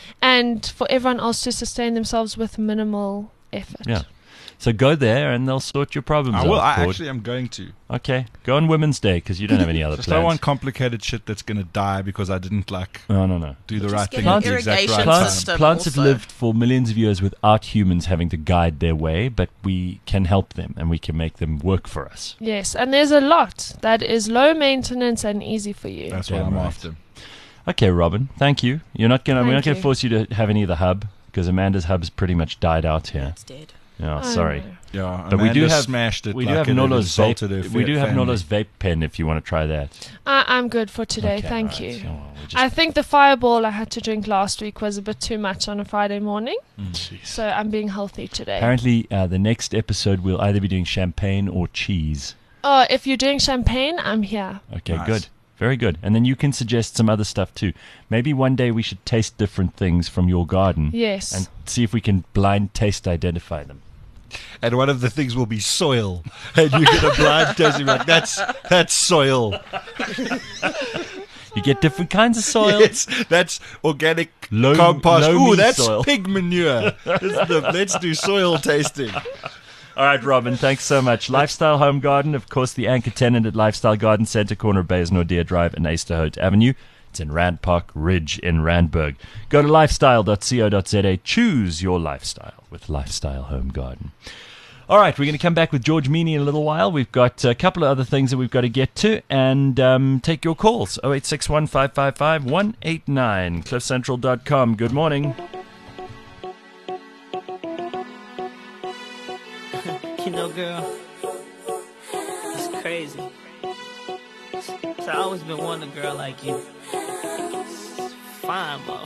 and for everyone else to sustain themselves with minimal effort. Yeah. So go there and they'll sort your problems I will. out. I Claude. actually am going to. Okay. Go on Women's Day because you don't have any other Just plans. don't want complicated shit that's going to die because I didn't like No. do the Just right get thing an at the exact irrigation right Plants, system plants have also. lived for millions of years without humans having to guide their way, but we can help them and we can make them work for us. Yes, and there's a lot that is low maintenance and easy for you. That's what Damn I'm right. after. Okay, Robin. Thank you. We're not Thank going to you. force you to have any of the hub because Amanda's hub's pretty much died out here. It's dead. Yeah, Oh, sorry. no. Yeah, But we do Amanda have- smashed it. We like do have and it Nola's insulted vape. her We do have family. Nola's vape pen if you want to try that. I'm good for today, Okay, thank right. you. Oh, well, we just- I think the fireball I had to drink last week was a bit too much on a Friday morning, Jeez. so I'm being healthy today. Apparently, the next episode we'll either be doing champagne or cheese. Oh, if you're doing champagne, I'm here. Okay, Nice. good. Very good. And then you can suggest some other stuff too. Maybe one day we should taste different things from your garden Yes. and see if we can blind taste identify them. And one of the things will be soil. And you get a blind test, you're like, that's soil. You get different kinds of soil. Yes, that's organic Loam- compost. loamy Ooh, that's soil. pig manure. Let's do soil tasting. All right, Robin, thanks so much. Lifestyle Home Garden, of course, the anchor tenant at Lifestyle Garden Centre, corner of Bays Nordia Drive and Easterhout Avenue. It's in Rand Park Ridge in Randburg. Go to lifestyle.co.za. Choose your lifestyle with Lifestyle Home Garden. All right, we're going to come back with George Meany in a little while. We've got a couple of other things that we've got to get to and take your calls. 0861 555 189. CliffCentral.com. Good morning. girl. It's crazy. So I always been wanting a girl like you. Fine, motherfucker.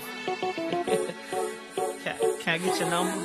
Can I get your number?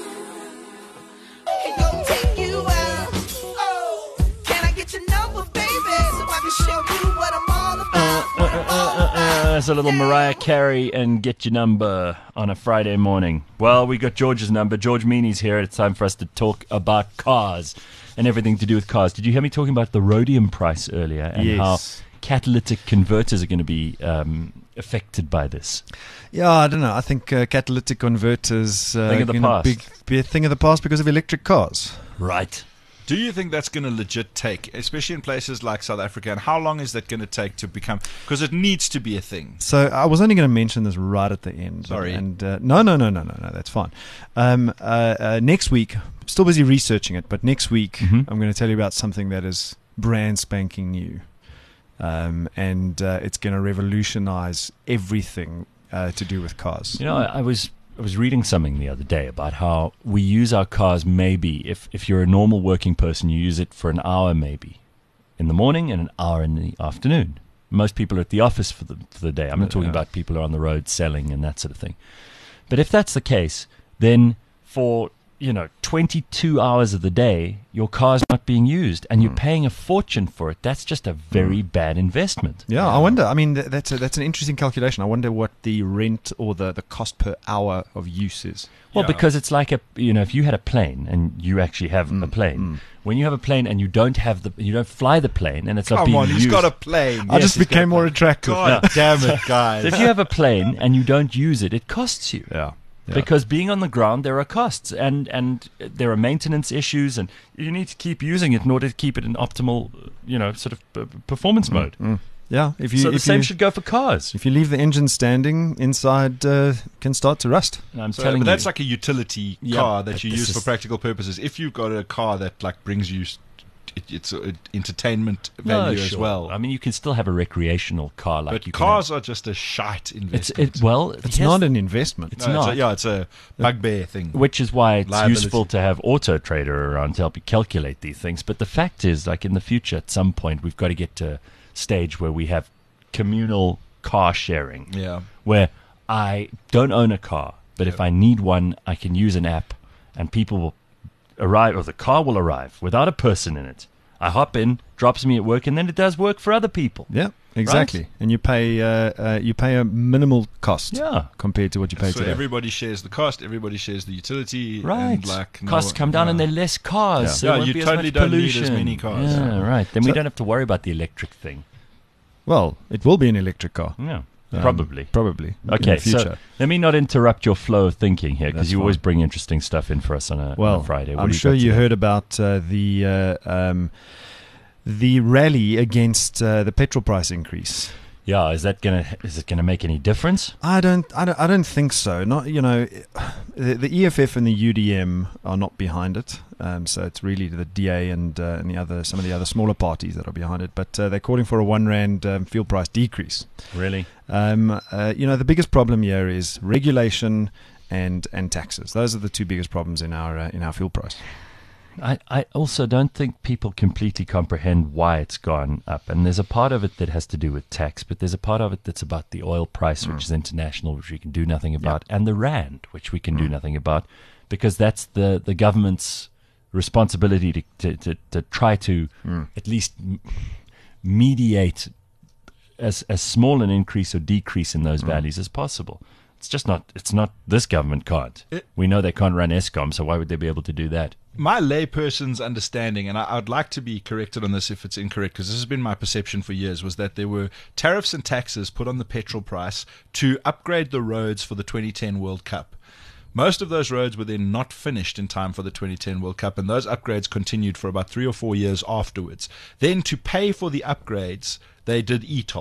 Can go take you out. Oh, can I get your number, baby, so I can show you what I'm all about? There's a little Mariah Carey and Get Your Number on a Friday morning. Well, we got George's number. George Meany's here. It's time for us to talk about cars and everything to do with cars. Did you hear me talking about the rhodium price earlier and how catalytic converters are going to be affected by this? Yeah, I don't know. I think catalytic converters Thing of the past. Be a thing of the past because of electric cars. Right. Do you think that's going to legit take, especially in places like South Africa, and how long is that going to take to become, because it needs to be a thing? So I was only going to mention this right at the end. Sorry. And no, that's fine. Next week, still busy researching it, but next week I'm going to tell you about something that is brand spanking new. And it's going to revolutionize everything to do with cars. You know, I was reading something the other day about how we use our cars maybe, if you're a normal working person, you use it for an hour maybe in the morning and an hour in the afternoon. Most people are at the office for the day. I'm not talking about people who are on the road selling and that sort of thing. But if that's the case, then for 22 hours of the day, your car's not being used, and you're paying a fortune for it. That's just a very bad investment. Yeah, I wonder. I mean, that's an interesting calculation. I wonder what the rent or the cost per hour of use is. Well, because it's like if you had a plane and you actually have a plane, when you have a plane and you don't fly the plane and it's not being used. He's got a plane. I just became more attractive. God damn it, guys. So if you have a plane and you don't use it, it costs you. Yeah. Because being on the ground, there are costs and there are maintenance issues, and you need to keep using it in order to keep it in optimal, sort of performance mode. Yeah, So the same should go for cars. If you leave the engine standing, inside can start to rust. I'm telling you, that's like a utility car that you this use is- for practical purposes. If you've got a car that like brings you, it's entertainment value as well. I mean, you can still have a recreational car, like But you cars are just a shite investment. It's not an investment. It's not. It's a bugbear thing. Which is why it's Liability. useful to have Auto Trader around to help you calculate these things. But the fact is, like in the future, at some point, we've got to get to a stage where we have communal car sharing. Yeah. Where I don't own a car, but if I need one, I can use an app, and people will arrive, or the car will arrive without a person in it. I hop in, drops me at work, and then it does work for other people. Yeah, exactly. Right? And you pay a minimal cost compared to what you pay So today. everybody shares the cost, everybody shares the utility. Right. And like Costs come down and there are less cars. Yeah. So there Yeah, won't you be as totally much don't need as pollution. many cars. Yeah, right. Then we So- don't have to worry about the electric thing. Well, it will be an electric car. Yeah, probably. Probably. in Okay, the future. so let me not interrupt your flow of thinking here, because That's you always fine. bring interesting stuff in for us on a Friday. What I'm do sure got you today? heard about the rally against the petrol price increase. Yeah, is it gonna make any difference? I don't think so. Not the EFF and the UDM are not behind it. So it's really the DA and some of the other smaller parties that are behind it. But they're calling for a R1 fuel price decrease. Really? The biggest problem here is regulation and taxes. Those are the two biggest problems in our fuel price. I also don't think people completely comprehend why it's gone up. And there's a part of it that has to do with tax, but there's a part of it that's about the oil price, which is international, which we can do nothing about, and the rand, which we can do nothing about, because that's the government's responsibility to try to at least mediate as small an increase or decrease in those values as possible. It's not this government can't. We know they can't run Eskom, so why would they be able to do that? My layperson's understanding, and I'd like to be corrected on this if it's incorrect, because this has been my perception for years, was that there were tariffs and taxes put on the petrol price to upgrade the roads for the 2010 World Cup. Most of those roads were then not finished in time for the 2010 World Cup, and those upgrades continued for about 3 or 4 years afterwards. Then to pay for the upgrades, they did e-toll.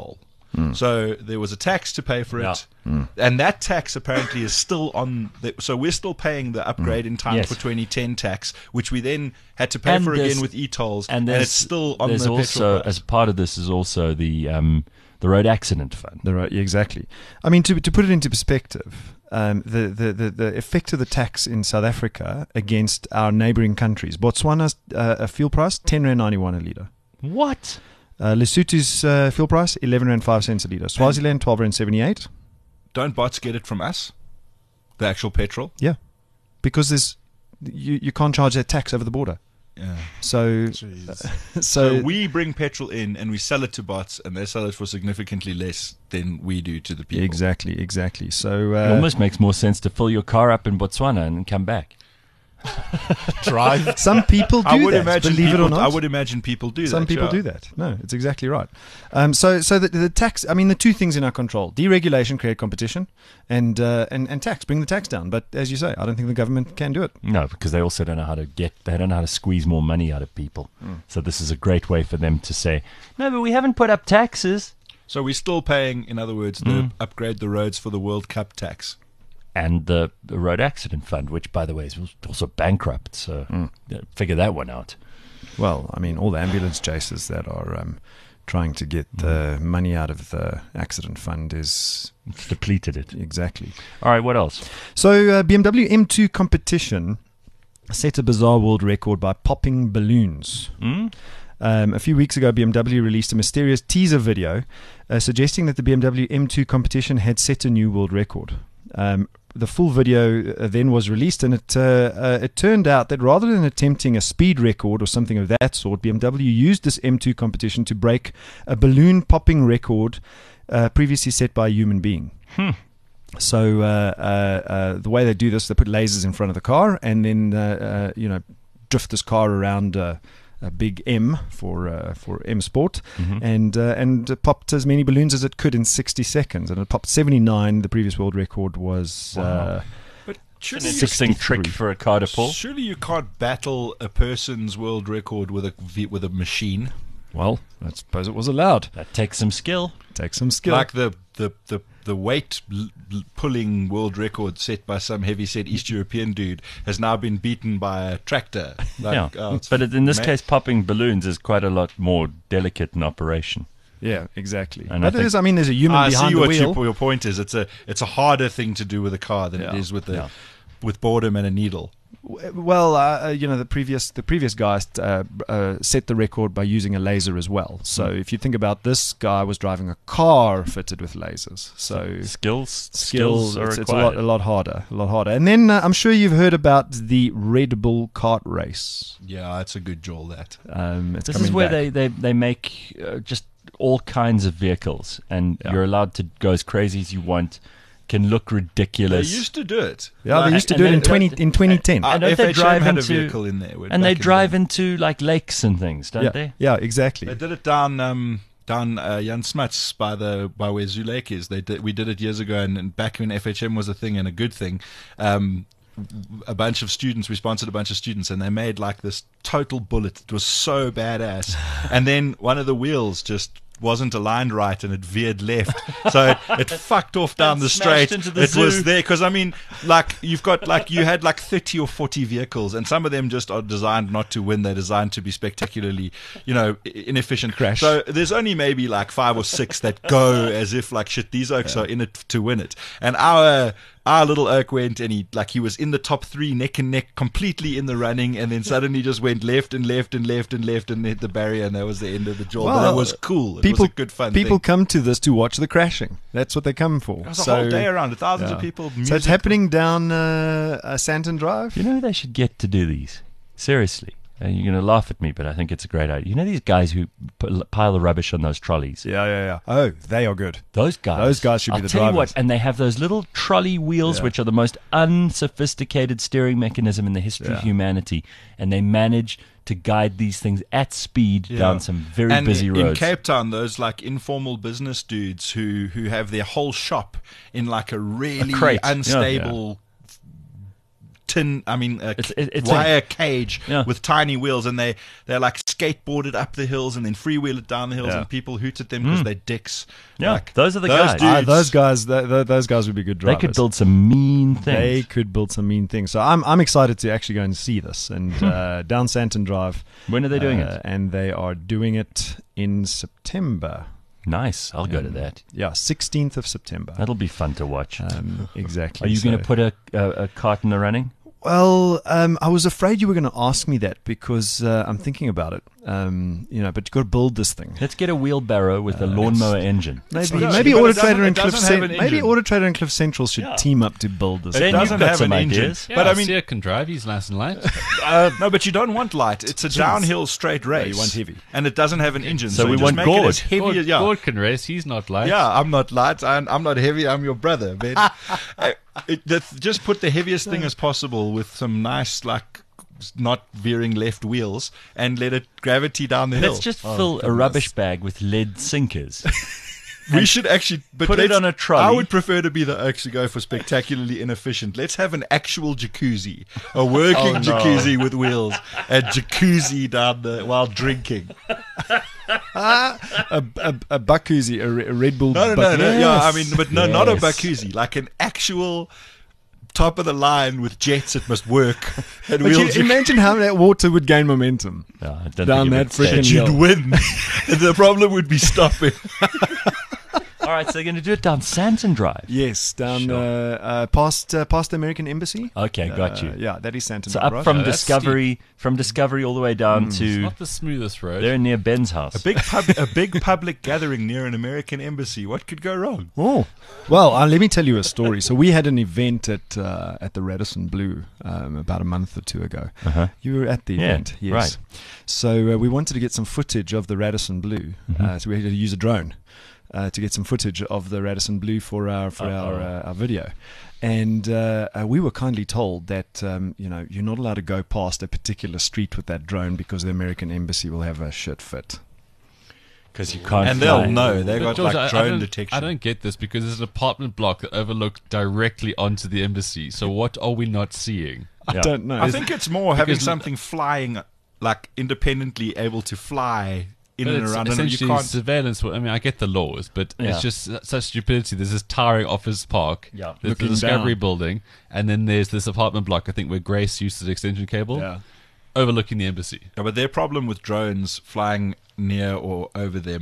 So there was a tax to pay for it, and that tax apparently is still on. So we're still paying the upgrade in time Yes. for 2010 tax, which we then had to pay And for there's- again with e-tolls, and there's- it's still on there's the also, petrol price. as part of this, is also the road accident fund. Exactly. I mean, to put it into perspective, the effect of the tax in South Africa against our neighbouring countries. Botswana's a fuel price, 10 rand 91 a litre. What? Lesotho's fuel price, 11 rand 5 cents a litre. Swaziland, 12 rand 78. Don't bots get it from us? The actual petrol? Yeah, because you can't charge that tax over the border. Yeah. So So we bring petrol in and we sell it to bots, and they sell it for significantly less than we do to the people. Exactly. So It almost makes more sense to fill your car up in Botswana and come back. Drive. some people do I would that, imagine believe people, it or not. I would imagine people do that. Some people yeah. do that. No, it's exactly right. So the tax. I mean, the two things in our control: deregulation, create competition, and tax, bring the tax down. But as you say, I don't think the government can do it. No, because they also don't know how to they don't know how to squeeze more money out of people. So this is a great way for them to say, no, but we haven't put up taxes. So we're still paying, in other words, the upgrade the roads for the World Cup tax. And the road accident fund, which, by the way, is also bankrupt. So figure that one out. Well, I mean, all the ambulance chasers that are trying to get the money out of the accident fund is It's depleted it. exactly. All right, what else? So BMW M2 competition set a bizarre world record by popping balloons. A few weeks ago, BMW released a mysterious teaser video suggesting that the BMW M2 competition had set a new world record. The full video then was released, and it turned out that rather than attempting a speed record or something of that sort, BMW used this M2 competition to break a balloon popping record previously set by a human being. So the way they do this, they put lasers in front of the car, and then drift this car around a big M for M Sport, and popped as many balloons as it could in 60 seconds, and it popped 79. The previous world record was But An surely interesting trick for a car to pull. Surely you can't battle a person's world record with a machine. well, I suppose it was allowed. That takes some skill. Take some skill. Like the weight pulling world record set by some heavy-set East European dude has now been beaten by a tractor. Like, Yeah, but in this case, popping balloons is quite a lot more delicate in operation. Yeah, exactly. And But I I mean, there's a human I behind see the what wheel. your point is. It's a harder thing to do with a car than it is with with boredom and a needle. Well, the previous guy set the record by using a laser as well. So if you think about this guy was driving a car fitted with lasers. So Skills are it's required. a lot harder. And then I'm sure you've heard about the Red Bull kart race. Yeah, it's a good jaw, that. It's This coming is where back. they make just all kinds of vehicles, and you're allowed to go as crazy as you want. Can look They ridiculous. used to do it. Yeah, they used to and do it then- in 2010. And don't they FHM drive had a into- vehicle in there. and they back in drive the- into like lakes and things, don't they? Yeah, exactly. They did it down Jan Smuts by where Zoo Lake is. We did it years ago, and back when FHM was a thing and a good thing. A bunch of students, we sponsored a bunch of students, and they made like this total bullet. It was so badass. And then one of the wheels just wasn't aligned right, and it veered left, so it fucked off down And the smashed straight. into the It was zoo. there because I mean, like you had like 30 or 40 vehicles, and some of them just are designed not to win. They're designed to be spectacularly, inefficient. Crash. So there's only maybe like 5 or 6 that go as if like shit. These oaks are in it to win it, and our little oak went, and he was in the top 3, neck and neck, completely in the running, and then suddenly just went left and left and left and left and hit the barrier, and that was the end of the job. But Well, it was cool. It People, was a good fun people thing. come to this to watch the crashing. That's what they come for. It was a whole day around, thousands of people. So Music. it's happening down Santon Drive. You know who they should get to do these? Seriously. You're going to laugh at me, but I think it's a great idea. You know these guys who pile the rubbish on those trolleys? Yeah. Oh, they are good. Those guys. Those guys should be I'll the tell you drivers. what, and they have those little trolley wheels, Yeah. which are the most unsophisticated steering mechanism in the history of humanity, and they manage to guide these things at speed down some very and busy in roads. Cape Town, those like informal business dudes who have their whole shop in like a really crate. unstable it's wire cage Yeah. with tiny wheels, and they're like skateboarded up the hills and then freewheel it down the hills, Yeah. and people hoot at them because they're dicks. Yeah, Like, those are the those guys. dudes- Those guys would be good They drivers. could build some mean They things. could build some mean things. So I'm excited to actually go and see this. And down Santon Drive. When are they doing it? And they are doing it in September. Nice. I'll go to that. Yeah, 16th of September. That'll be fun to watch. Exactly. Are you going So- to put a cart in the running? Well, I was afraid you were going to ask me that because I'm thinking about it. But you've got to build this thing. Let's get a wheelbarrow with a lawnmower engine. Maybe Yeah, maybe but it Auto doesn't- Trader it and Cliff doesn't have an maybe engine. Auto Trader and Cliff Central should Yeah. team up to build this. It Ben, doesn't you've got have some an engine. ideas. Yeah, But I mean, Sia can drive. He's nice and light. no, but you don't want light. It's a downhill straight race. you want heavy. And it doesn't have an engine. So we just want make Gord. it as heavy Gord, as, yeah. Gord can race. He's not light. Yeah, I'm not light. I'm not heavy. I'm your brother, man. Just put the heaviest thing as possible with some nice, like, not veering left wheels, and let it gravity down the hill. Let's just fill a rubbish bag with lead sinkers. We should actually put it on a trolley. I would prefer to be actually go for spectacularly inefficient. Let's have an actual jacuzzi, a working jacuzzi with wheels, a jacuzzi down the while drinking. a Bakuzi, a Red Bull. No. Bakuzi. Yeah, I mean, but no, not a Yes. jacuzzi, like an actual top of the line with jets. It must work. And But wheels. imagine how that water would gain momentum. No, I don't Down think it that would stay. freaking You'd hill. win. The problem would be stopping. All right, so they're going to do it down Santon Drive. Yes, down Sure. past the American Embassy. Okay, got you. Yeah, that is Santon. So Drive, up right? from that's Discovery all the way down It's to not the smoothest road. they're near Ben's house. A big public gathering near an American embassy. What could go wrong? Oh, well, let me tell you a story. So we had an event at the Radisson Blue about a month or two ago. Uh-huh. You were at the Yeah, event, yes. right. So we wanted to get some footage of the Radisson Blue. So we had to use a drone to get some footage of the Radisson Blue for our video. And we were kindly told that you're not allowed to go past a particular street with that drone because the American embassy will have a shit fit. Because you can't And fly. they'll know. They've But got George, like I drone don't- detection. I don't get this because there's an apartment block that overlooks directly onto the embassy. So what are we not seeing? I Yeah. don't know. I think it's more having Because- something flying, like independently able to fly in But and it's around. And you essentially can't. surveillance. I mean, I get the laws, but Yeah. it's just such stupidity. There's this towering office park. Yeah. There's the Looking Discovery down. building, and then there's this apartment block. I think where Grace used the extension cable, Yeah. overlooking the embassy. Yeah, but their problem with drones flying near or over there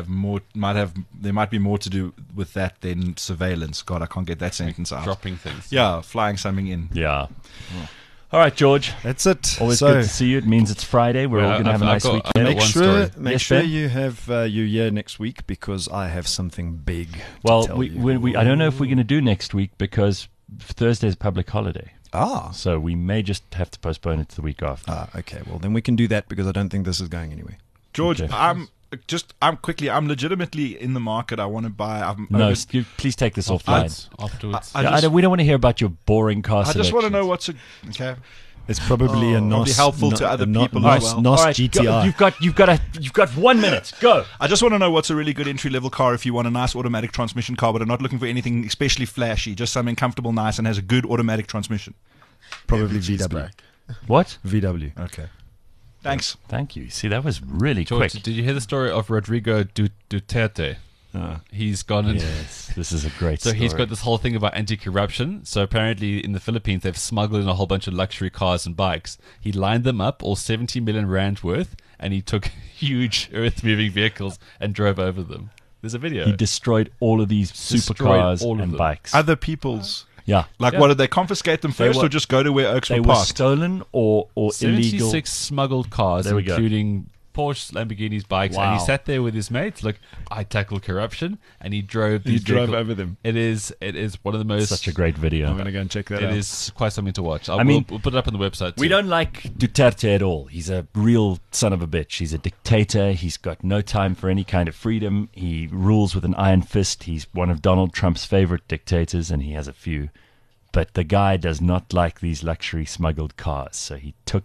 there might be more to do with that than surveillance. God, I can't get that sentence out. Dropping things. Yeah, flying something in. Yeah. All right, George. That's it. Always so good to see you. It means it's Friday. We're Well, all going to have a I've nice got- weekend. I've got make one sure, story. make Yes, sure Ben? you have you here next week because I have something big. to Well, tell we you. I don't know if we're going to do next week because Thursday's a public holiday. So we may just have to postpone it to the week after. Okay. Well, then we can do that because I don't think this is going anywhere. George, Okay. I'm legitimately in the market. I want to buy. No, please take this offline. Afterwards. We don't want to hear about your boring car I just want to selections. know what's okay. It's probably a Probably NOS, helpful to other people as well. NOS All right, GTI. go. You've got 1 minute. Go. I just want to know what's a really good entry-level car if you want a nice automatic transmission car, but are not looking for anything especially flashy, just something comfortable, nice, and has a good automatic transmission. Probably She's VW. back. What? VW. Okay. Thanks. Thank you. See, that was really George, quick. did you hear the story of Rodrigo Duterte? He's gone and Yes, this is a great so story. he's got this whole thing about anti-corruption. So apparently in the Philippines they've smuggled in a whole bunch of luxury cars and bikes. He lined them up, all 70 million rand worth, and he took huge earth-moving vehicles and drove over them. There's a video. He destroyed all of these Destroyed supercars all of and them. bikes. Other people's. Yeah. Like, Yeah. what did they confiscate them They first, were- or just go to where Oaks They were were parked? stolen or illegal. 76 smuggled cars, There we go. including Porsche, Lamborghinis, bikes, and Wow. he sat there with his mates. Look, I tackled corruption, and he drove. He These drove vehicles. over them. It is one of the most. Such a great video. I'm going to go and check that It out. is quite something to watch. I mean, we'll put it up on the website. We too. don't like Duterte at all. He's a real son of a bitch. He's a dictator. He's got no time for any kind of freedom. He rules with an iron fist. He's one of Donald Trump's favorite dictators, and he has a few. But the guy does not like these luxury smuggled cars, so he took out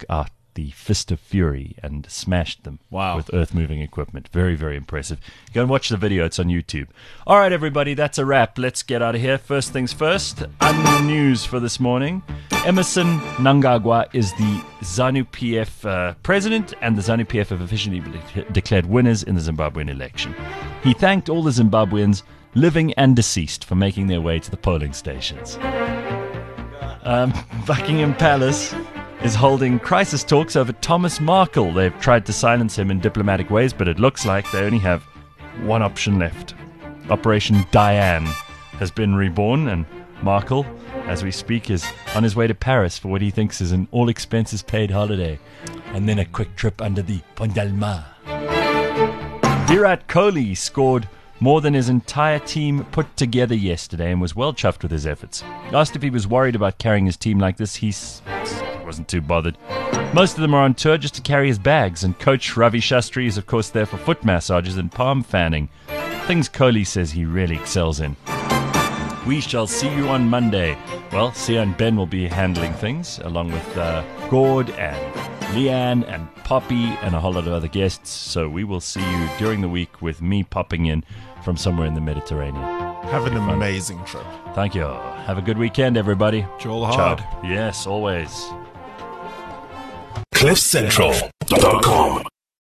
the Fist of Fury and smashed them Wow. with earth-moving equipment. Very, very impressive. Go and watch the video. It's on YouTube. All right, everybody, that's a wrap. Let's get out of here. First things first, news for this morning. Emerson Mnangagwa is the ZANU-PF president, and the ZANU-PF have officially declared winners in the Zimbabwean election. He thanked all the Zimbabweans, living and deceased, for making their way to the polling stations. Buckingham Palace is holding crisis talks over Thomas Markle. They've tried to silence him in diplomatic ways, but it looks like they only have one option left. Operation Diane has been reborn, and Markle, as we speak, is on his way to Paris for what he thinks is an all-expenses-paid holiday, and then a quick trip under the Pont d'Alma. Virat Kohli scored more than his entire team put together yesterday and was well chuffed with his efforts. Asked if he was worried about carrying his team like this, he wasn't too bothered. Most of them are on tour just to carry his bags, and coach Ravi Shastri is of course there for foot massages and palm fanning, things Kohli says he really excels in. We shall see you on Monday. Well, Sia and Ben will be handling things, along with Gord and Leanne and Poppy and a whole lot of other guests. So we will see you during the week with me popping in from somewhere in the Mediterranean. Have an amazing trip. Thank you. Have a good weekend, everybody. Joel Hard. Ciao. Yes, always. CliffCentral.com